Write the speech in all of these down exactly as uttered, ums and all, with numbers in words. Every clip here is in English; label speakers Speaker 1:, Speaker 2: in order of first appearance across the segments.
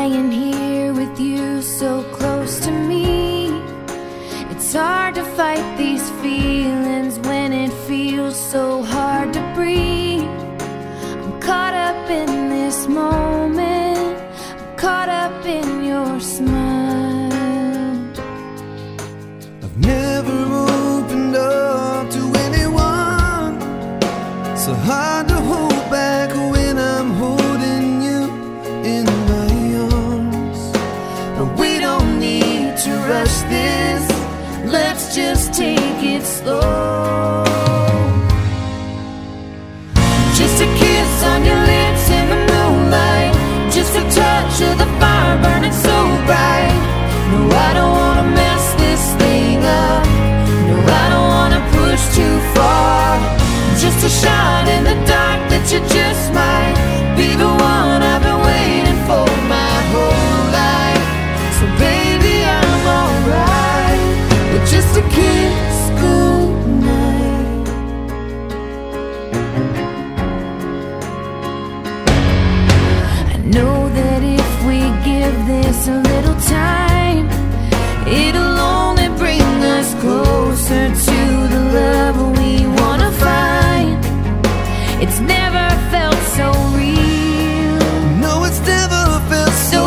Speaker 1: lying here with you so close to me. It's hard to fight these feelings when it feels so hard to breathe. I'm caught up in this moment, I'm caught up in your smile.
Speaker 2: I've never opened up to anyone, so hard to hold back when I'm holding you in my arms. But we don't need to rush this, let's just take it slow. Just a kiss on your lips in the moonlight, just a touch of the fire burning so bright. No, I don't wanna mess this thing up, no, I don't wanna push too far. Just a shot in the dark that you just might be the one I've been waiting for my whole life. So baby, I'm alright with just a kiss goodnight. I know that if we give this a little time, it'll only bring us closer to the love we wanna find. It's never felt so real, no, it's never felt so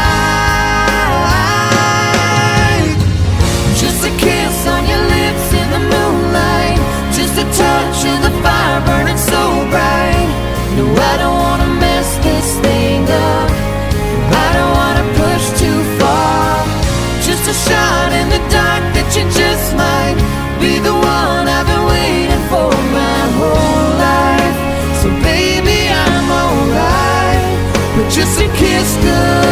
Speaker 2: right. Just a kiss on your lips in the moonlight, just a touch of the fire burning so bright. No, I don't wanna mess this thing up, I don't wanna push too far. Just a shot in the dark that you just might be the one I've been waiting for my whole life. So baby, I'm alright with just a kiss good.